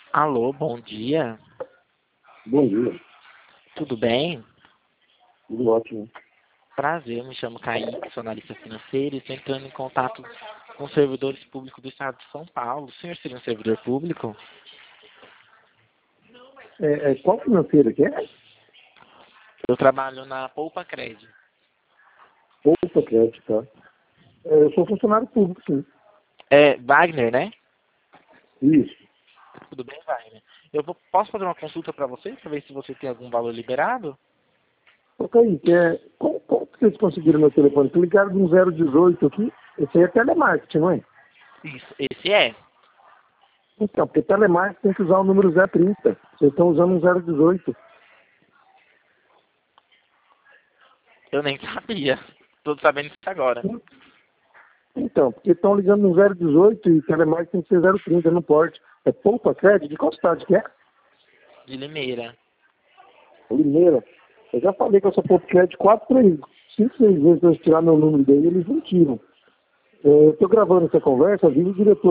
Alô, bom dia. Bom dia, Tudo bem? tudo ótimo. Prazer, eu me chamo Kaique, sou analista financeiro e estou entrando em contato com os servidores públicos do estado de São Paulo. O senhor seria um servidor público? Qual financeira que é? Eu trabalho na Poupa Cred. Poupa Crédito, tá? Eu sou funcionário público, sim. É, Wagner, né? Isso. Tudo bem, Wagner? Posso fazer uma consulta para você, para ver se você tem algum valor liberado? Ô, Kaique, como que vocês conseguiram meu telefone? Que ligaram de um 018 aqui. Esse aí é telemarketing, não é? Isso, esse é. Então, porque telemarketing tem que usar o número 030. Vocês estão usando um 018. Eu nem sabia. Estou sabendo isso agora. Então, porque estão ligando no 018 e telemarketing tem que ser 030, não pode. É Poupa Crédito? De qual cidade que é? De Limeira. Limeira. Eu já falei com essa Poupa Crédito 5, 6 vezes para tirar meu número dele, eles não tiram. Eu estou gravando essa conversa, vive o diretor